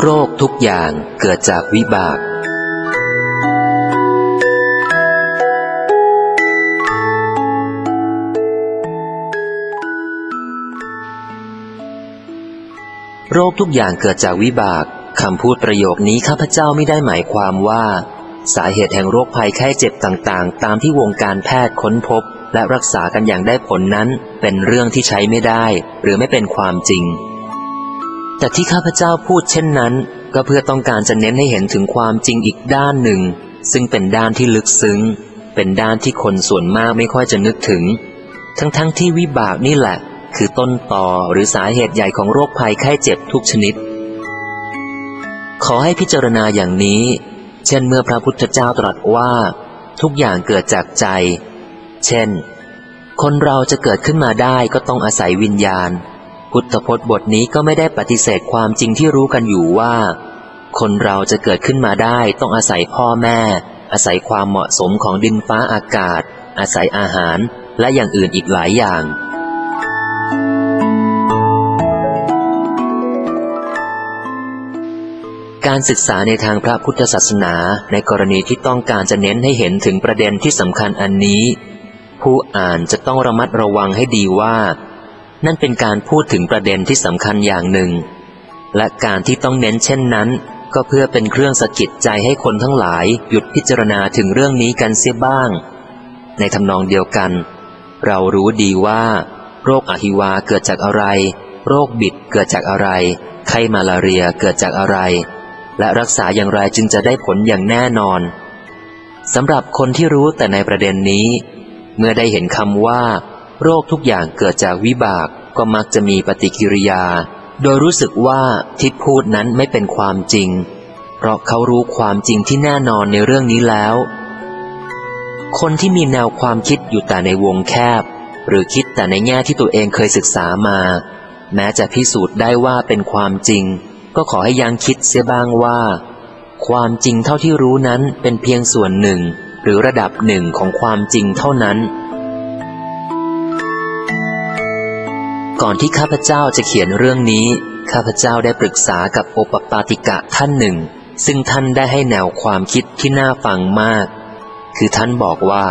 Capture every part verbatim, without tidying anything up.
โรคทุกอย่างเกิดจากวิบากโรคทุกอย่างเกิดจากวิบากคำพูดประโยคนี้ข้าพเจ้าไม่ได้หมายความว่าสาเหตุแห่งโรคภัยไข้เจ็บต่างๆตามที่วงการแพทย์ค้นพบและรักษากันอย่างได้ผลนั้นเป็นเรื่องที่ใช้ไม่ได้หรือไม่เป็นความจริงแต่ที่ข้าพเจ้าพูดเช่นนั้นก็เพื่อต้องการจะเน้นให้เห็นถึงความจริงอีกด้านหนึ่งซึ่งเป็นด้านที่ลึกซึ้งเป็นด้านที่คนส่วนมากไม่ค่อยจะนึกถึงทั้งๆที่วิบากนี่แหละคือต้นตอหรือสาเหตุใหญ่ของโรคภัยไข้เจ็บทุกชนิดขอให้พิจารณาอย่างนี้เช่นเมื่อพระพุทธเจ้าตรัสว่าทุกอย่างเกิดจากใจเช่นคนเราจะเกิดขึ้นมาได้ก็ต้องอาศัยวิญญาณพุทธพจน์บทนี้ก็ไม่ได้ปฏิเสธความจริงที่รู้กันอยู่ว่าคนเราจะเกิดขึ้นมาได้ต้องอาศัยพ่อแม่อาศัยความเหมาะสมของดินฟ้าอากาศอาศัยอาหารและอย่างอื่นอีกหลายอย่างการศึกษาในทางพระพุทธศาสนาในกรณีที่ต้องการจะเน้นให้เห็นถึงประเด็นที่สำคัญอันนี้ผู้อ่านจะต้องระมัดระวังให้ดีว่านั่นเป็นการพูดถึงประเด็นที่สำคัญอย่างหนึ่งและการที่ต้องเน้นเช่นนั้นก็เพื่อเป็นเครื่องสะกิดใจให้คนทั้งหลายหยุดพิจารณาถึงเรื่องนี้กันเสียบ้างในทำนองเดียวกันเรารู้ดีว่าโรคอหิวาเกิดจากอะไรโรคบิดเกิดจากอะไรไข้มาลาเรียเกิดจากอะไรและรักษาอย่างไรจึงจะได้ผลอย่างแน่นอนสำหรับคนที่รู้แต่ในประเด็นนี้เมื่อได้เห็นคำว่าโรคทุกอย่างเกิดจากวิบากก็มักจะมีปฏิกิริยาโดยรู้สึกว่าที่พูดนั้นไม่เป็นความจริงเพราะเขารู้ความจริงที่แน่นอนในเรื่องนี้แล้วคนที่มีแนวความคิดอยู่แต่ในวงแคบหรือคิดแต่ในแง่ที่ตัวเองเคยศึกษามาแม้จะพิสูจน์ได้ว่าเป็นความจริงก็ขอให้ยังคิดเสียบ้างว่าความจริงเท่าที่รู้นั้นเป็นเพียงส่วนหนึ่งหรือระดับหนึ่งของความจริงเท่านั้นก่อนที่ข้าพเจ้าจะเขียนเรื่องนี้ข้าพเจ้าได้ปรึกษากับโอปปาติกะท่านหนึ่งซึ่งท่านได้ให้แนวความคิดที่น่าฟังมากคือท่านบอกว่า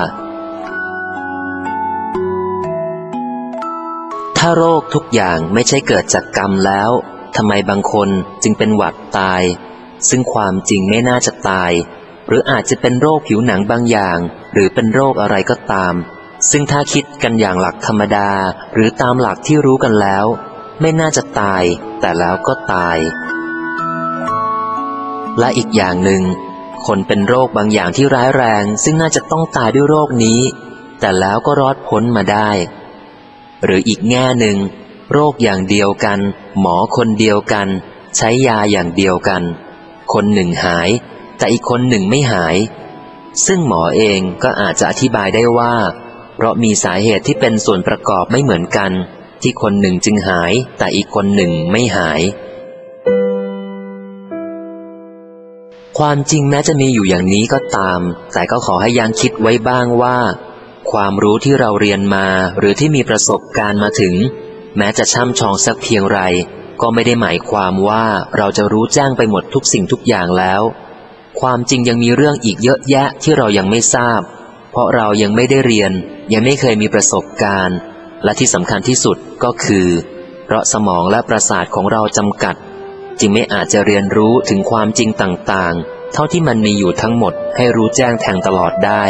ถ้าโรคทุกอย่างไม่ใช่เกิดจากกรรมแล้วทำไมบางคนจึงเป็นหวัดตายซึ่งความจริงไม่น่าจะตายหรืออาจจะเป็นโรคผิวหนังบางอย่างหรือเป็นโรคอะไรก็ตามซึ่งถ้าคิดกันอย่างหลักธรรมดาหรือตามหลักที่รู้กันแล้วไม่น่าจะตายแต่แล้วก็ตายและอีกอย่างหนึ่งคนเป็นโรคบางอย่างที่ร้ายแรงซึ่งน่าจะต้องตายด้วยโรคนี้แต่แล้วก็รอดพ้นมาได้หรืออีกแง่หนึ่งโรคอย่างเดียวกันหมอคนเดียวกันใช้ยาอย่างเดียวกันคนหนึ่งหายแต่อีกคนหนึ่งไม่หายซึ่งหมอเองก็อาจจะอธิบายได้ว่าเพราะมีสาเหตุที่เป็นส่วนประกอบไม่เหมือนกันที่คนหนึ่งจึงหายแต่อีกคนหนึ่งไม่หายความจริงแม้จะมีอยู่อย่างนี้ก็ตามแต่ก็ขอให้ยังคิดไว้บ้างว่าความรู้ที่เราเรียนมาหรือที่มีประสบการณ์มาถึงแม้จะช่ำชองสักเพียงไรก็ไม่ได้หมายความว่าเราจะรู้แจ้งไปหมดทุกสิ่งทุกอย่างแล้วความจริงยังมีเรื่องอีกเยอะแยะที่เรายังไม่ทราบเพราะเรายังไม่ได้เรียนยังไม่เคยมีประสบการณ์และที่สำคัญที่สุดก็คือเพราะสมองและประสาทของเราจำกัดจึงไม่อาจจะเรียนรู้ถึงความจริงต่างๆเท่าที่มันมีอยู่ทั้งหมดให้รู้แจ้งแทงตลอดได้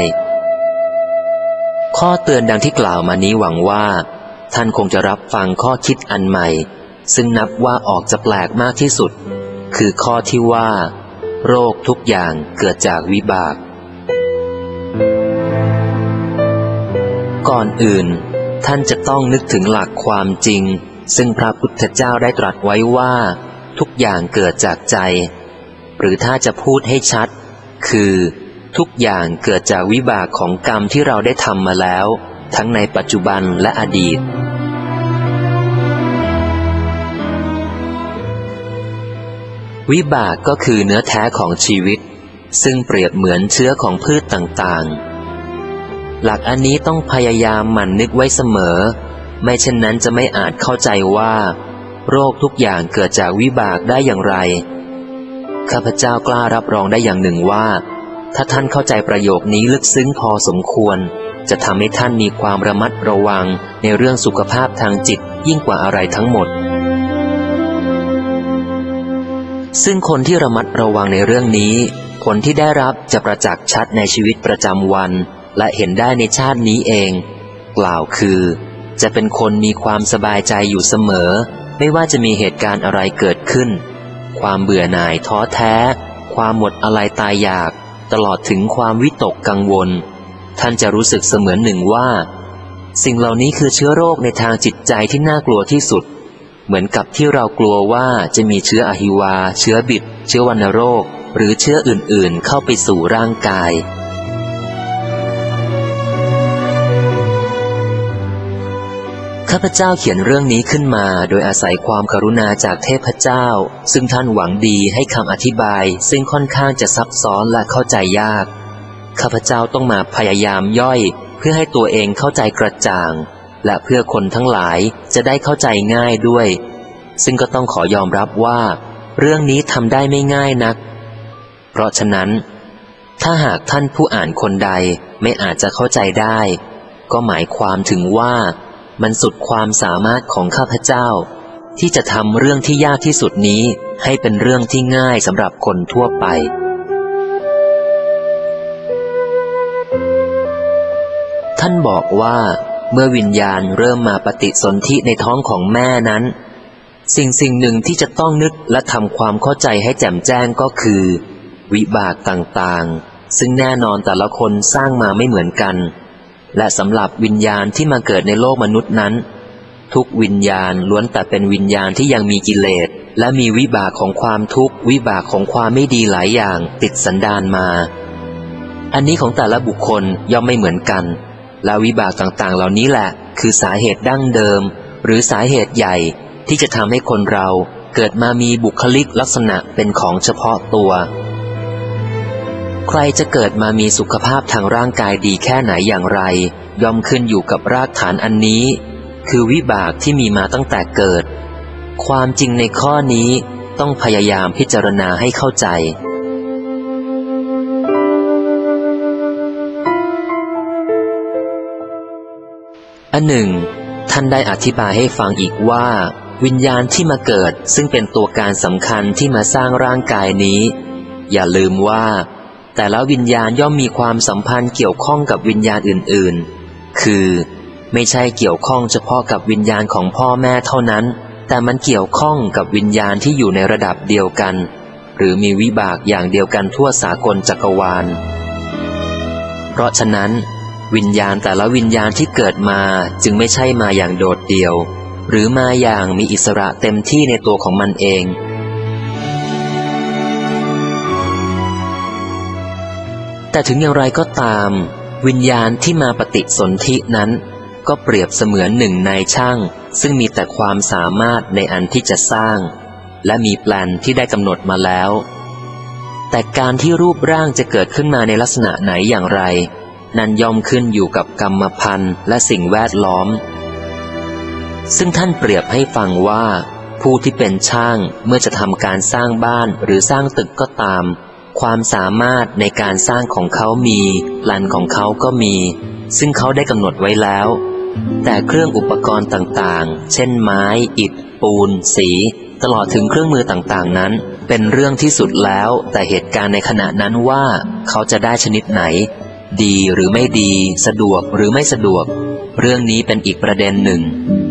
ข้อเตือนดังที่กล่าวมานี้หวังว่าท่านคงจะรับฟังข้อคิดอันใหม่ซึ่งนับว่าออกจะแปลกมากที่สุดคือข้อที่ว่าโรคทุกอย่างเกิดจากวิบากก่อนอื่นท่านจะต้องนึกถึงหลักความจริงซึ่งพระพุทธเจ้าได้ตรัสไว้ว่าทุกอย่างเกิดจากใจหรือถ้าจะพูดให้ชัดคือทุกอย่างเกิดจากวิบากของกรรมที่เราได้ทำมาแล้วทั้งในปัจจุบันและอดีตวิบากก็คือเนื้อแท้ของชีวิตซึ่งเปรียบเหมือนเชื้อของพืชต่างๆหลักอันนี้ต้องพยายามหมั่นนึกไว้เสมอไม่เช่นนั้นจะไม่อาจเข้าใจว่าโรคทุกอย่างเกิดจากวิบากได้อย่างไรข้าพเจ้ากล้ารับรองได้อย่างหนึ่งว่าถ้าท่านเข้าใจประโยคนี้ลึกซึ้งพอสมควรจะทำให้ท่านมีความระมัดระวังในเรื่องสุขภาพทางจิตยิ่งกว่าอะไรทั้งหมดซึ่งคนที่ระมัดระวังในเรื่องนี้ผลที่ได้รับจะประจักษ์ชัดในชีวิตประจำวันและเห็นได้ในชาตินี้เองกล่าวคือจะเป็นคนมีความสบายใจอยู่เสมอไม่ว่าจะมีเหตุการณ์อะไรเกิดขึ้นความเบื่อหน่ายท้อแท้ความหมดอะไรตายอยากตลอดถึงความวิตกกังวลท่านจะรู้สึกเสมือนหนึ่งว่าสิ่งเหล่านี้คือเชื้อโรคในทางจิตใจที่น่ากลัวที่สุดเหมือนกับที่เรากลัวว่าจะมีเชื้ออหิวาเชื้อบิดเชื้อวัณโรคหรือเชื้ออื่นๆเข้าไปสู่ร่างกายข้าพเจ้าเขียนเรื่องนี้ขึ้นมาโดยอาศัยความกรุณาจากเทพเจ้าซึ่งท่านหวังดีให้คำอธิบายซึ่งค่อนข้างจะซับซ้อนและเข้าใจยากข้าพเจ้าต้องมาพยายามย่อยเพื่อให้ตัวเองเข้าใจกระจ่างและเพื่อคนทั้งหลายจะได้เข้าใจง่ายด้วยซึ่งก็ต้องขอยอมรับว่าเรื่องนี้ทำได้ไม่ง่ายนักเพราะฉะนั้นถ้าหากท่านผู้อ่านคนใดไม่อาจจะเข้าใจได้ก็หมายความถึงว่ามันสุดความสามารถของข้าพเจ้าที่จะทำเรื่องที่ยากที่สุดนี้ให้เป็นเรื่องที่ง่ายสำหรับคนทั่วไปท่านบอกว่าเมื่อวิญญาณเริ่มมาปฏิสนธิในท้องของแม่นั้นสิ่งสิ่งหนึ่งที่จะต้องนึกและทำความเข้าใจให้แจ่มแจ้งก็คือวิบากต่างๆซึ่งแน่นอนแต่ละคนสร้างมาไม่เหมือนกันและสำหรับวิญญาณที่มาเกิดในโลกมนุษย์นั้นทุกวิญญาณล้วนแต่เป็นวิญญาณที่ยังมีกิเลสและมีวิบากของความทุกข์วิบากของความไม่ดีหลายอย่างติดสันดานมาอันนี้ของแต่ละบุคคลย่อมไม่เหมือนกันและวิบากต่างๆเหล่านี้แหละคือสาเหตุดั้งเดิมหรือสาเหตุใหญ่ที่จะทำให้คนเราเกิดมามีบุคลิกลักษณะเป็นของเฉพาะตัวใครจะเกิดมามีสุขภาพทางร่างกายดีแค่ไหนอย่างไรย่อมขึ้นอยู่กับรากฐานอันนี้คือวิบากที่มีมาตั้งแต่เกิดความจริงในข้อนี้ต้องพยายามพิจารณาให้เข้าใจอันหนึ่งท่านได้อธิบายให้ฟังอีกว่าวิญญาณที่มาเกิดซึ่งเป็นตัวการสำคัญที่มาสร้างร่างกายนี้อย่าลืมว่าแต่ละวิญญาณย่อมมีความสัมพันธ์เกี่ยวข้องกับวิญญาณอื่นๆคือไม่ใช่เกี่ยวข้องเฉพาะกับวิญญาณของพ่อแม่เท่านั้นแต่มันเกี่ยวข้องกับวิญญาณที่อยู่ในระดับเดียวกันหรือมีวิบากอย่างเดียวกันทั่วสากลจักรวาลเพราะฉะนั้นวิญญาณแต่ละวิญญาณที่เกิดมาจึงไม่ใช่มาอย่างโดดเดี่ยวหรือมาอย่างมีอิสระเต็มที่ในตัวของมันเองแต่ถึงอย่างไรก็ตามวิญญาณที่มาปฏิสนธินั้นก็เปรียบเสมือนหนึ่งนายช่างซึ่งมีแต่ความสามารถในอันที่จะสร้างและมีแปลนที่ได้กำหนดมาแล้วแต่การที่รูปร่างจะเกิดขึ้นมาในลักษณะไหนอย่างไรนั้นย่อมขึ้นอยู่กับกรรมพันธุ์และสิ่งแวดล้อมซึ่งท่านเปรียบให้ฟังว่าผู้ที่เป็นช่างเมื่อจะทำการสร้างบ้านหรือสร้างตึกก็ตามความสามารถในการสร้างของเขามีแปลนของเขาก็มีซึ่งเขาได้กำหนดไว้แล้วแต่เครื่องอุปกรณ์ต่างๆเช่นไม้อิฐปูนสีตลอดถึงเครื่องมือต่างๆนั้นเป็นเรื่องที่สุดแล้วแต่เหตุการณ์ในขณะนั้นว่าเขาจะได้ชนิดไหนดีหรือไม่ดีสะดวกหรือไม่สะดวกเรื่องนี้เป็นอีกประเด็นหนึ่ง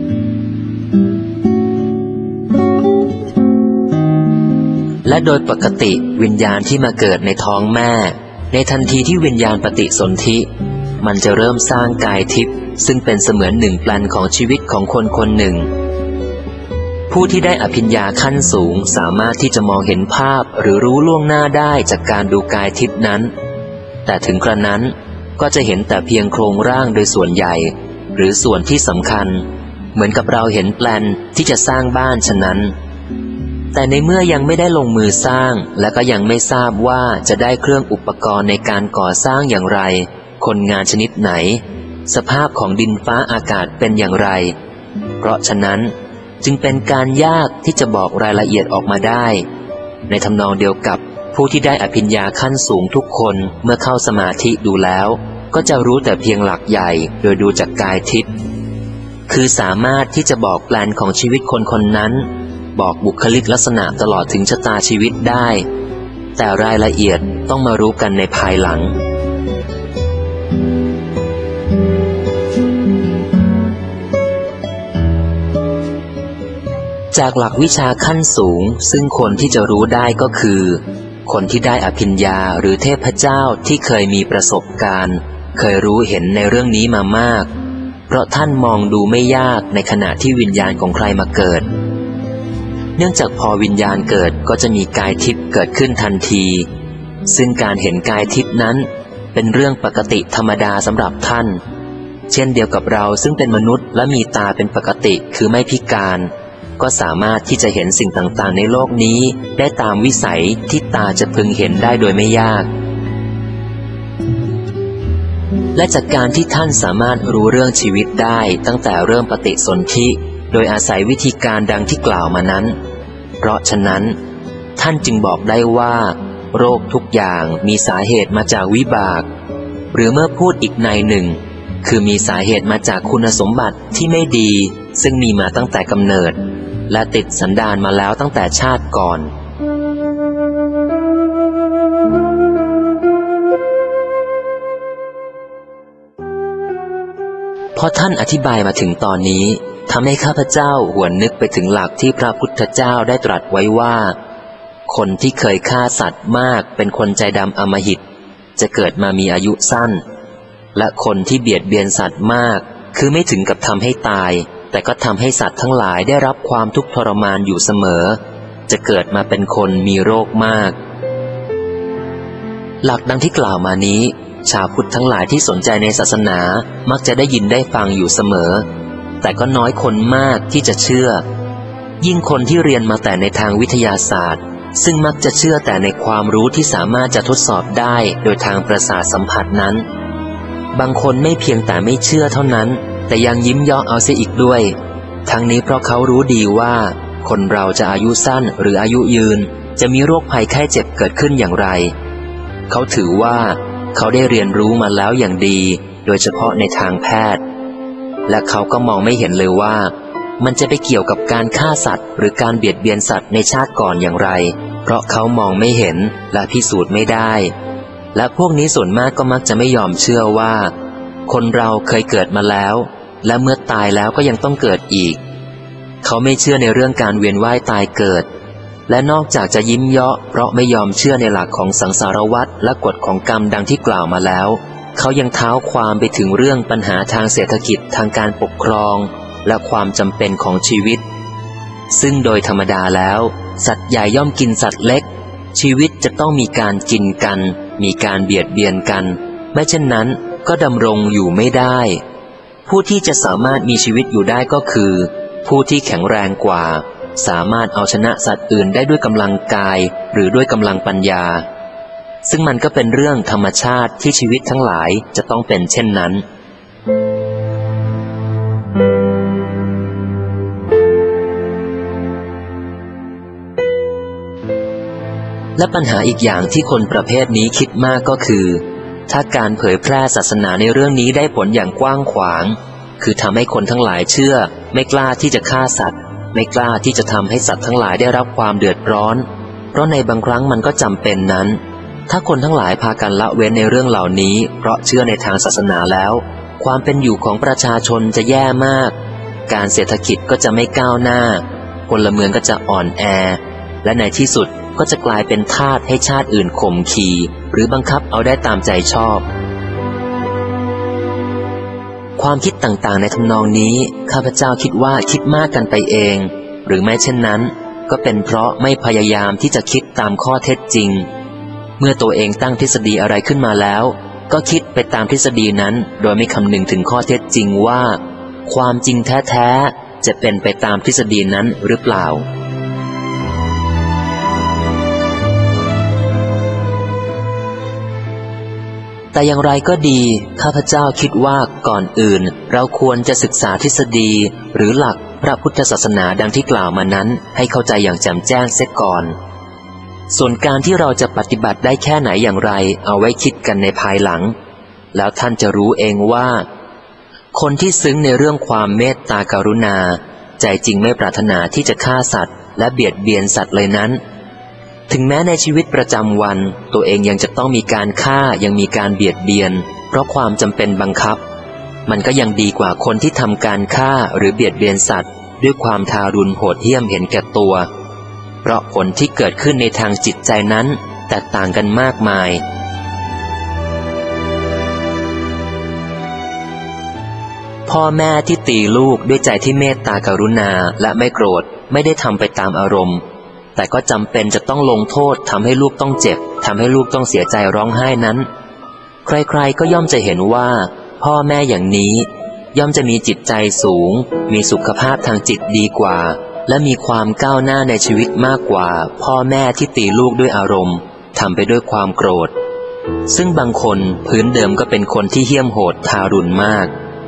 และโดยปกติวิญญาณที่มาเกิดในท้องแม่ในทันทีที่วิญญาณปฏิสนธิมันจะเริ่มสร้างกายทิพย์ซึ่งเป็นเสมือนหนึ่งแปลนของชีวิตของคนคนหนึ่งผู้ที่ได้อภิญญาขั้นสูงสามารถที่จะมองเห็นภาพหรือรู้ล่วงหน้าได้จากการดูกายทิพย์นั้นแต่ถึงกระนั้นก็จะเห็นแต่เพียงโครงร่างโดยส่วนใหญ่หรือส่วนที่สำคัญเหมือนกับเราเห็นแปลนที่จะสร้างบ้านฉะนั้นแต่ในเมื่อยังไม่ได้ลงมือสร้างและก็ยังไม่ทราบว่าจะได้เครื่องอุปกรณ์ในการก่อสร้างอย่างไรคนงานชนิดไหนสภาพของดินฟ้าอากาศเป็นอย่างไรเพราะฉะนั้นจึงเป็นการยากที่จะบอกรายละเอียดออกมาได้ในทำนองเดียวกับผู้ที่ได้อภิญญาขั้นสูงทุกคนเมื่อเข้าสมาธิดูแล้วก็จะรู้แต่เพียงหลักใหญ่โดยดูจากกายทิพย์คือสามารถที่จะบอกแปลนของชีวิตคนคนนั้นบอกบุคลิกลักษณะตลอดถึงชะตาชีวิตได้แต่รายละเอียดต้องมารู้กันในภายหลังจากหลักวิชาขั้นสูงซึ่งคนที่จะรู้ได้ก็คือคนที่ได้อภิญญาหรือเทพเจ้าที่เคยมีประสบการณ์เคยรู้เห็นในเรื่องนี้มามากเพราะท่านมองดูไม่ยากในขณะที่วิญญาณของใครมาเกิดเนื่องจากพอวิญญาณเกิดก็จะมีกายทิพย์เกิดขึ้นทันทีซึ่งการเห็นกายทิพย์นั้นเป็นเรื่องปกติธรรมดาสำหรับท่านเช่นเดียวกับเราซึ่งเป็นมนุษย์และมีตาเป็นปกติคือไม่พิการก็สามารถที่จะเห็นสิ่งต่างๆในโลกนี้ได้ตามวิสัยที่ตาจะพึงเห็นได้โดยไม่ยากและจากการที่ท่านสามารถรู้เรื่องชีวิตได้ตั้งแต่เริ่มปฏิสนธิโดยอาศัยวิธีการดังที่กล่าวมานั้นเพราะฉะนั้นท่านจึงบอกได้ว่าโรคทุกอย่างมีสาเหตุมาจากวิบากหรือเมื่อพูดอีกในหนึ่งคือมีสาเหตุมาจากคุณสมบัติที่ไม่ดีซึ่งมีมาตั้งแต่กำเนิดและติดสันดานมาแล้วตั้งแต่ชาติก่อนพอท่านอธิบายมาถึงตอนนี้ทำให้ข้าพเจ้าหวนนึกไปถึงหลักที่พระพุทธเจ้าได้ตรัสไว้ว่าคนที่เคยฆ่าสัตว์มากเป็นคนใจดำอำมหิตจะเกิดมามีอายุสั้นและคนที่เบียดเบียนสัตว์มากคือไม่ถึงกับทำให้ตายแต่ก็ทำให้สัตว์ทั้งหลายได้รับความทุกข์ทรมานอยู่เสมอจะเกิดมาเป็นคนมีโรคมากหลักดังที่กล่าวมานี้ชาวพุทธทั้งหลายที่สนใจในศาสนามักจะได้ยินได้ฟังอยู่เสมอแต่ก็น้อยคนมากที่จะเชื่อยิ่งคนที่เรียนมาแต่ในทางวิทยาศาสตร์ซึ่งมักจะเชื่อแต่ในความรู้ที่สามารถจะทดสอบได้โดยทางประสาทสัมผัสนั้นบางคนไม่เพียงแต่ไม่เชื่อเท่านั้นแต่ยังยิ้มย่อเอาเสียอีกด้วยทั้งนี้เพราะเขารู้ดีว่าคนเราจะอายุสั้นหรืออายุยืนจะมีโรคภัยไข้เจ็บเกิดขึ้นอย่างไรเขาถือว่าเขาได้เรียนรู้มาแล้วอย่างดีโดยเฉพาะในทางแพทย์และเขาก็มองไม่เห็นเลยว่ามันจะไปเกี่ยวกับการฆ่าสัตว์หรือการเบียดเบียนสัตว์ในชาติก่อนอย่างไรเพราะเขามองไม่เห็นและพิสูจน์ไม่ได้และพวกนี้ส่วนมากก็มักจะไม่ยอมเชื่อว่าคนเราเคยเกิดมาแล้วและเมื่อตายแล้วก็ยังต้องเกิดอีกเขาไม่เชื่อในเรื่องการเวียนว่ายตายเกิดและนอกจากจะยิ้มเยาะเพราะไม่ยอมเชื่อในหลักของสังสารวัฏและกฎของกรรมดังที่กล่าวมาแล้วเขายังเท้าความไปถึงเรื่องปัญหาทางเศรษฐกิจทางการปกครองและความจำเป็นของชีวิตซึ่งโดยธรรมดาแล้วสัตว์ใหญ่ย่อมกินสัตว์เล็กชีวิตจะต้องมีการกินกันมีการเบียดเบียนกันไม่เช่นนั้นก็ดำรงอยู่ไม่ได้ผู้ที่จะสามารถมีชีวิตอยู่ได้ก็คือผู้ที่แข็งแรงกว่าสามารถเอาชนะสัตว์อื่นได้ด้วยกำลังกายหรือด้วยกำลังปัญญาซึ่งมันก็เป็นเรื่องธรรมชาติที่ชีวิตทั้งหลายจะต้องเป็นเช่นนั้นและปัญหาอีกอย่างที่คนประเภทนี้คิดมากก็คือถ้าการเผยแพร่ศาสนาในเรื่องนี้ได้ผลอย่างกว้างขวางคือทำให้คนทั้งหลายเชื่อไม่กล้าที่จะฆ่าสัตว์ไม่กล้าที่จะทำให้สัตว์ทั้งหลายได้รับความเดือดร้อนเพราะในบางครั้งมันก็จำเป็นนั้นถ้าคนทั้งหลายพากันละเว้นในเรื่องเหล่านี้เพราะเชื่อในทางศาสนาแล้วความเป็นอยู่ของประชาชนจะแย่มากการเศรษฐกิจก็จะไม่ก้าวหน้าพลเมืองก็จะอ่อนแอและในที่สุดก็จะกลายเป็นทาสให้ชาติอื่นข่มขี่หรือบังคับเอาได้ตามใจชอบความคิดต่างๆในทำนองนี้ข้าพเจ้าคิดว่าคิดมากกันไปเองหรือไม่เช่นนั้นก็เป็นเพราะไม่พยายามที่จะคิดตามข้อเท็จจริงเมื่อตัวเองตั้งทฤษฎีอะไรขึ้นมาแล้วก็คิดไปตามทฤษฎีนั้นโดยไม่คำนึงถึงข้อเท็จจริงว่าความจริงแท้ๆจะเป็นไปตามทฤษฎีนั้นหรือเปล่าแต่อย่างไรก็ดีข้าพเจ้าคิดว่าก่อนอื่นเราควรจะศึกษาทฤษฎีหรือหลักพระพุทธศาสนาดังที่กล่าวมานั้นให้เข้าใจอย่างแจ่มแจ้งเสียก่อนส่วนการที่เราจะปฏิบัติได้แค่ไหนอย่างไรเอาไว้คิดกันในภายหลังแล้วท่านจะรู้เองว่าคนที่ซึ้งในเรื่องความเมตตากรุณาใจจริงไม่ปรารถนาที่จะฆ่าสัตว์และเบียดเบียนสัตว์เลยนั้นถึงแม้ในชีวิตประจำวันตัวเองยังจะต้องมีการฆ่ายังมีการเบียดเบียนเพราะความจำเป็นบังคับมันก็ยังดีกว่าคนที่ทำการฆ่าหรือเบียดเบียนสัตว์ด้วยความทารุณโหดเหี้ยมเห็นแก่ตัวเพราะผลที่เกิดขึ้นในทางจิตใจนั้นแตกต่างกันมากมายพ่อแม่ที่ตีลูกด้วยใจที่เมตตากรุณาและไม่โกรธไม่ได้ทำไปตามอารมณ์แต่ก็จำเป็นจะต้องลงโทษทำให้ลูกต้องเจ็บทำให้ลูกต้องเสียใจร้องไห้นั้นใครๆก็ย่อมจะเห็นว่าพ่อแม่อย่างนี้ย่อมจะมีจิตใจสูงมีสุขภาพทางจิตดีกว่าและมีความก้าวหน้าในชีวิตมากกว่าพ่อแม่ที่ตีลูกด้วยอารมณ์ทำไปด้วยความโกรธซึ่งบางคนพื้นเดิมก็เป็นคนที่เหี้ยมโหดทารุณมาก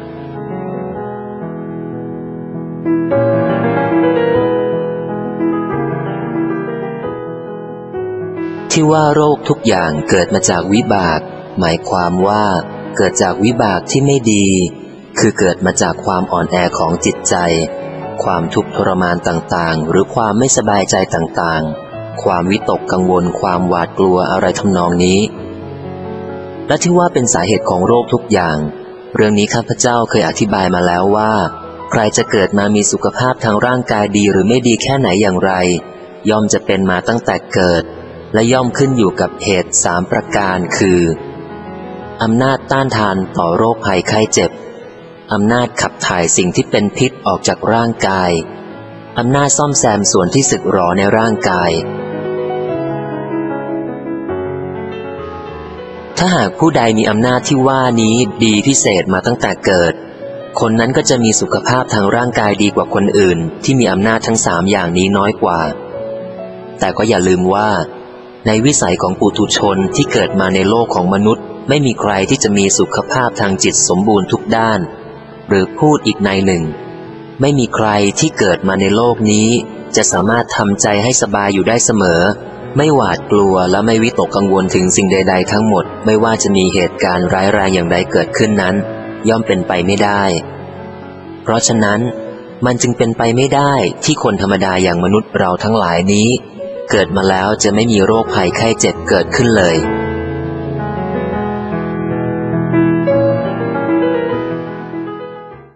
ที่ว่าโรคทุกอย่างเกิดมาจากวิบากหมายความว่าเกิดจากวิบากที่ไม่ดีคือเกิดมาจากความอ่อนแอของจิตใจความทุกข์ทรมานต่างๆหรือความไม่สบายใจต่างๆความวิตกกังวลความหวาดกลัวอะไรทำนองนี้และที่ว่าเป็นสาเหตุของโรคทุกอย่างเรื่องนี้ข้าพเจ้าเคยอธิบายมาแล้วว่าใครจะเกิดมามีสุขภาพทางร่างกายดีหรือไม่ดีแค่ไหนอย่างไรย่อมจะเป็นมาตั้งแต่เกิดและย่อมขึ้นอยู่กับเหตุสามประการคืออำนาจต้านทานต่อโรคภัยไข้เจ็บอำนาจขับถ่ายสิ่งที่เป็นพิษออกจากร่างกายอำนาจซ่อมแซมส่วนที่สึกหรอในร่างกายถ้าหากผู้ใดมีอำนาจที่ว่านี้ดีพิเศษมาตั้งแต่เกิดคนนั้นก็จะมีสุขภาพทางร่างกายดีกว่าคนอื่นที่มีอำนาจทั้งสามอย่างนี้น้อยกว่าแต่ก็อย่าลืมว่าในวิสัยของปุถุชนที่เกิดมาในโลกของมนุษย์ไม่มีใครที่จะมีสุขภาพทางจิตสมบูรณ์ทุกด้านหรือพูดอีกในหนึ่งไม่มีใครที่เกิดมาในโลกนี้จะสามารถทำใจให้สบายอยู่ได้เสมอไม่หวาดกลัวและไม่วิตกกังวลถึงสิ่งใดๆทั้งหมดไม่ว่าจะมีเหตุการณ์ร้ายแรงอย่างใดเกิดขึ้นนั้นย่อมเป็นไปไม่ได้เพราะฉะนั้นมันจึงเป็นไปไม่ได้ที่คนธรรมดาอย่างมนุษย์เราทั้งหลายนี้เกิดมาแล้วจะไม่มีโรคภัยไข้เจ็บเกิดขึ้นเลย